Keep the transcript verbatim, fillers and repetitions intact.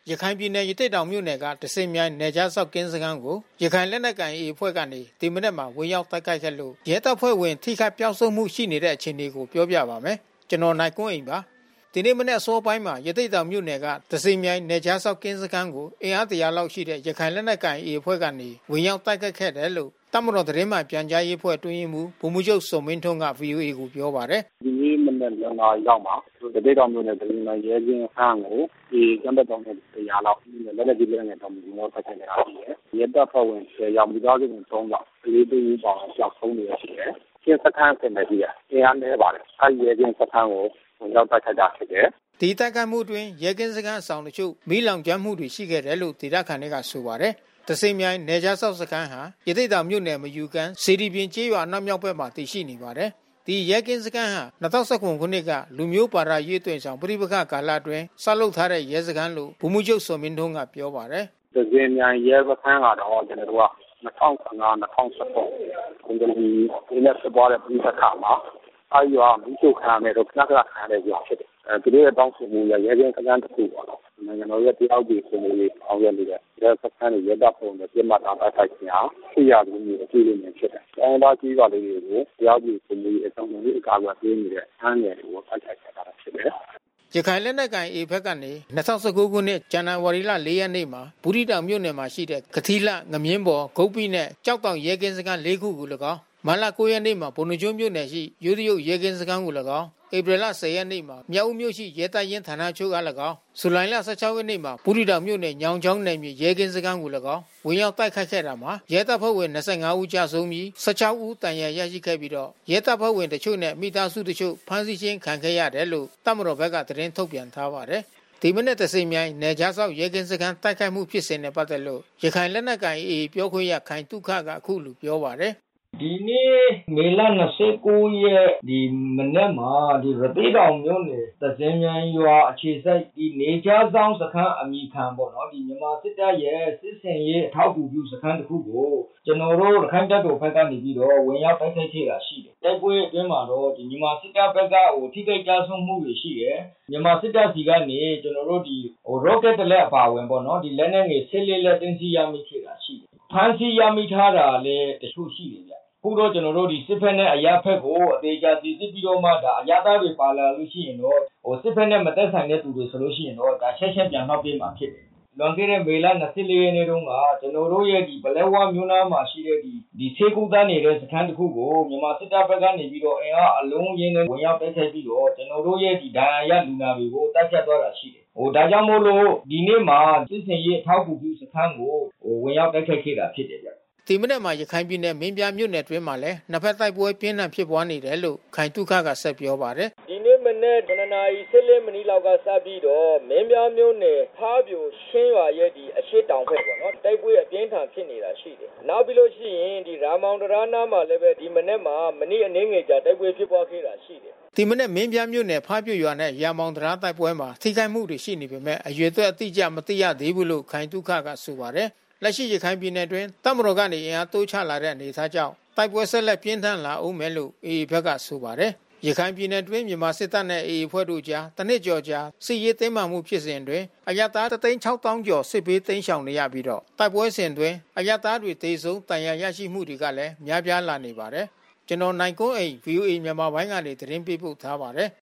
ရခိုင်ပြည်နယ်ရသေ့တောင်မြို့နယ်ကတစင်မြိုင်နယ်ကြားဆောက်ကင်းစခန်းကိုရခိုင်လက်နက်ကိုင် အေ အဖွဲ့ကနေဒီမနက်မှာဝင်ရောက်တိုက်ခိုက်ခဲ့လို့ရဲတပ်ဖွဲ့ဝင်ထိခိုက်ပျောက်ဆုံးမှုရှိနေတဲ့အခြေအနေကိုပြောပြပါမယ်။ကျွန်တော်နိုင်ကွန်းအိမ်ပါ။ဒီနေ့မနေ့အစောပိုင်းမှာရသေ့တောင်မြို့နယ်ကတစင်မြိုင်နယ်ကြားဆောက်ကင်းစခန်းကိုအင်အားတရာလောက်ရှိတဲ့ရခိုင်လက်နက်ကိုင် အေ အဖွဲ့ကနေဝင်ရောက်တိုက်ခိုက်ခဲ့တယ်လို့တမတော်သတင်းမှပြန်ကြားရေးအဖွဲ့တွင်းမှုဗိုလ်မှူးချုပ်စုံမင်းထွန်းက ဗီအိုအေ ကိုပြောပါတယ်။ဒီနေ့မနေ့လောင်ရောက်မှာရသေ့တောင်မြို့နယ်တစင်မြိုင်ရဲကင်းစခန်းကိုဒီကံပတ်တော်နဲ့တရားလောက်လက်လက်ကြီးလက်ငယ်တော်မျိုးတော့တိုက်ခိုက်နေတာရှိတယ်။ရဲတပ်ဖွဲ့ဝင်ဆယ်ယောက်မိသားစုဝင်သုံးယောက်ကလေးတူပေါင်းကြောက်ဆုံးနေရရှိတယ်။ကျင်းစခန်းဆင်နေပြီ။အင်အားနည်းပါတယ်။အဲဒီရဲကင်းစခန်းကိုဝင်ရောက်တိုက်ခိုက်တာဖြစ်တယ်။ဒီတိုက်ခိုက်မှုတွင်ရဲကင်းစခန်းဆောင်တချို့မီးလောင်ကျွမ်းမှုတွေရှိခဲ့တယ်လို့ဒေသခံတွေကဆိုပါတယ်။တစင်မြိုင်နယ်ကြားဆောက်စခန်းဟာရသေ့တောင်မြို့နယ်မယူကန်စေတီပြင်ကျေးရွာနောက်မြောက်ဘက်မှာတည်ရှိနေပါတယ်။ဒီရဲကင်းစခန်းဟာ၂၀၁၇ခုနှစ်ကလူမျိုးပါရာရေးတွင်ဆောင်ပြိပခကာလအတွင်းဆောက်လုပ်ထားတဲ့ရဲစခန်းလို့ဗိုလ်မှူးချုပ်စောမင်းထွန်းကပြောပါတယ်။တစင်မြိုင်ရဲစခန်းကတော့ကျွန်တော်တို့က၂၀၁၅ ၂၀၁၇ခုနှစ်ဒီနေ့စပွားတဲ့ပြိပခမှာအဲဒီရွာမိချုပ်ခံရတဲ့တော့ခဏခဏခံရတဲ့ရွာဖြစ်တယ်။အဲဒီရဲ့တောင်းဆိုမှုရရဲကင်းစခန်းတစ်ခုပေါ့နော်။နိုင်ငံတော်ရဲ့တရားဥပဒေစိုးမိုးရေးအောင်ရနေတဲ့ရဲစခန်းတွေရဲတပ်ဖွဲ့တွေပြတ်မှတ်ထားတိုက်ခိုက်ခြင်းဟာသိရမှုမျိုးအကျိုးလေးတွေဖြစ်တယ်။အဲဒါကြီးပါလေးတွေကိုတရားဥပဒေစိုးမိုးရေးအဆောင်အရေးအကာအကွယ်ပေးနေတဲ့ဆန်းနယ်ကိုတိုက်ခိုက်ခဲ့တာဖြစ်တယ်။ရခိုင်လက်နက်ကိုင် အေ ဘက်ကနေ၂၀၁၉ခုနှစ်ဇန်နဝါရီလ၄ရက်နေ့မှာဘူးတီတောင်မြို့နယ်မှာရှိတဲ့ကတိလငမြင်းပေါ်ဂုတ်ပိနဲ့ကြောက်တောင်ရဲကင်းစခန်း၄ခုကို၎င်းမလ၉ရက်နေ့မှာဘုံကျွန်းမြို့နယ်ရှိရိုးတရုတ်ရဲကင်းစခန်းကို၎င်းဧပြီလ၁၀ရက်နေ့မှာမြောက်ဦးမြို့ရှိရဲတပ်ရင်းဌာနချုပ်က၎င်းဇူလိုင်လ၁၆ရက်နေ့မှာဘူးတီတောင်မြို့နယ်ညောင်ချောင်းနယ်မြေရဲကင်းစခန်းကို၎င်းဝင်ရောက်တိုက်ခိုက်ခဲ့တာမှာရဲတပ်ဖွဲ့ဝင်၂၅ဦးကြာဆုံးပြီး၁၆ဦးတန်ရာရရှိခဲ့ပြီးတော့ရဲတပ်ဖွဲ့ဝင်တချို့နဲ့မိသားစုတချို့ဖမ်းဆီးခြင်းခံခဲ့ရတယ်လို့တမတော်ဘက်ကသတင်းထုတ်ပြန်ထားပါတယ်။ဒီမနေ့တစင်မြိုင်နယ်ကြားဆောက်ရဲကင်းစခန်းတိုက်ခိုက်မှုဖြစ်စဉ်နဲ့ပတ်သက်လို့ရခိုင်လက်နက်ကိုင် အေ ပြောခွင့်ရခိုင်တုခကအခုလိုပြောပါတယ်။ဒီနေ့မေလ၂၉ရက်ဒီမနေ့မှာဒီရသေ့တောင်မြို့နယ်တစင်မြိုင်ရွာအခြေစိုက်ဒီနေကြားဆောင်စခန်းအမိခံပေါ့နော်ဒီမြန်မာစစ်တပ်ရဲ့စစ်စင်ရေးအထောက်အကူပြုစခန်းတစ်ခုကိုကျွန်တော်တို့ရခိုင်တပ်တော်ဘက်ကနေပြီးတော့ဝင်ရောက်တိုက်ခိုက်ခဲ့တာရှိတယ်တိုက်ပွဲအတွင်းမှာတော့ဒီမြန်မာစစ်တပ်ဘက်ကဟိုထိခိုက်ကြဆုံးမှုတွေရှိတယ်မြန်မာစစ်တပ်စီကနေကျွန်တော်တို့ဒီဟို rocket တလက်အပါဝင်ပေါ့နော်ဒီလက်နက်ငယ်စစ်လေးလက်တင်းစီရမိခဲ့တာရှိတယ်ဖမ်းဆီးရမိထားတာလည်းတချို့ရှိတယ်ဗျခုတော့ကျွန်တော်တို့ဒီစစ်ဖက်နဲ့အရာဖက်ကိုအသေးချာစီစစ်ပြီးတော့မှဒါအရာသားတွေပါလာလို့ရှိရင်တော့ဟိုစစ်ဖက်နဲ့မသက်ဆိုင်တဲ့သူတွေဆိုလို့ရှိရင်တော့ဒါချက်ချက်ပြန်နှောက်ပေးမှာဖြစ်တယ်။လွန်ခဲ့တဲ့မေလ၂၄ရက်နေ့တုန်းကကျွန်တော်တို့ရဲ့ဒီဘလက်ဝမြို့နားမှာရှိတဲ့ဒီဒီဆေးကုသနေတဲ့စခန်းတစ်ခုကိုမြန်မာစစ်တပ်ဘက်ကနေပြီးတော့အင်အားအလုံးရင်းနဲ့ဝင်ရောက်တိုက်ခိုက်ပြီးတော့ကျွန်တော်တို့ရဲ့ဒီဒဏ်ရာရလူနာတွေကိုတိုက်ဖြတ်သွားတာရှိတယ်။ဟိုဒါကြောင့်မို့လို့ဒီနေ့မှာစစ်စင်ရေးအထောက်အကူပြုစခန်းကိုဟိုဝင်ရောက်တိုက်ခိုက်ခဲ့တာဖြစ်တယ်ဗျ။ဒီမနေ့မှာရခိုင်ပြည်နယ်မင်းပြားမြို့နယ်တွင်းမှာလည်းနှစ်ဖက်တိုက်ပွဲပြင်းထန်ဖြစ်ပွားနေတယ်လို့ခိုင်တုခကဆက်ပြောပါတယ်။ဒီနေ့မနေ့ခုနှစ်နာရီ၁၄မိနစ်လောက်ကစပြီးတော့မင်းပြားမြို့နယ်ဖားပြိုရှင်းရွာရဲ့ဒီအရှိတောင်ဖက်ပေါ့နော်တိုက်ပွဲအပြင်းထန်ဖြစ်နေတာရှိတယ်။နောက်ပြီးလို့ရှိရင်ဒီရာမောင်တရာနာမှာလည်းပဲဒီမနေ့မှာမနေ့အနေငယ်ကြာတိုက်ပွဲဖြစ်ပွားခဲ့တာရှိတယ်။ဒီမနေ့မင်းပြားမြို့နယ်ဖားပြိုရွာနဲ့ရာမောင်တရာတိုက်ပွဲမှာထိခိုက်မှုတွေရှိနေပေမဲ့အရွယ်သွက်အတိအကျမသိရသေးဘူးလို့ခိုင်တုခကဆိုပါတယ်။လက်ရှိရခိုင်ပြည်နယ်တွင်တပ်မတော်ကနေအင်အားတိုးချလာတဲ့အနေအထားကြောင့်တိုက်ပွဲဆက်လက်ပြင်းထန်လာအောင်မယ်လို့ အေ ဘက်ကဆိုပါတယ်။ရခိုင်ပြည်နယ်တွင်မြန်မာစစ်တပ်နဲ့ အေ ဖွဲ့တို့ကြားတနစ်ကျော်ကြာစစ်ရေးသိမ်းမှမှုဖြစ်စဉ်တွင်အရသားတစ်သိန်းခြောက်သောင်းကျော်စစ်ဘေးသိမ်းရှောင်နေရပြီးတော့တိုက်ပွဲစဉ်တွင်အရသားတွေတေဆုံးတန်ရာရရှိမှုတွေကလည်းများပြားလာနေပါတယ်။ကျွန်တော်နိုင်ကွန်းအိမ် ဗီအိုအေ မြန်မာပိုင်းကနေသတင်းပေးပို့ထားပါတယ်။